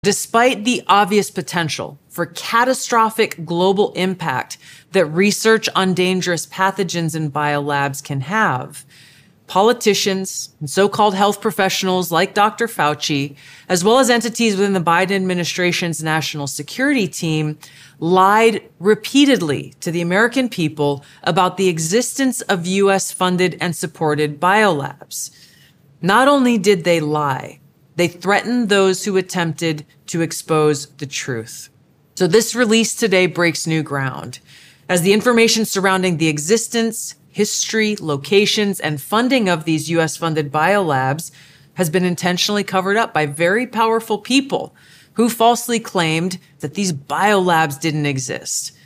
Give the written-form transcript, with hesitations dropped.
Despite the obvious potential for catastrophic global impact that research on dangerous pathogens in biolabs can have, politicians and so-called health professionals like Dr. Fauci, as well as entities within the Biden administration's national security team, lied repeatedly to the American people about the existence of U.S.-funded and supported biolabs. Not only did they lie, they threatened those who attempted to expose the truth. So this release today breaks new ground, as the information surrounding the existence, history, locations, and funding of these U.S.-funded biolabs has been intentionally covered up by very powerful people who falsely claimed that these biolabs didn't exist.